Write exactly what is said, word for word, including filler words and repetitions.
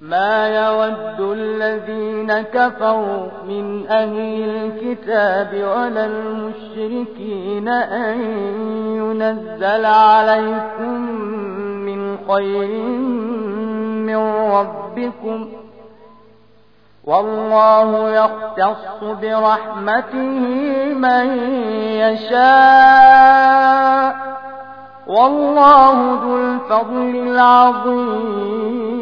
ما يود الذين كفروا من أهل الكتاب ولا المشركين أن ينزل عليكم من خير من ربكم، والله يختص برحمته من يشاء، والله ذو الفضل العظيم.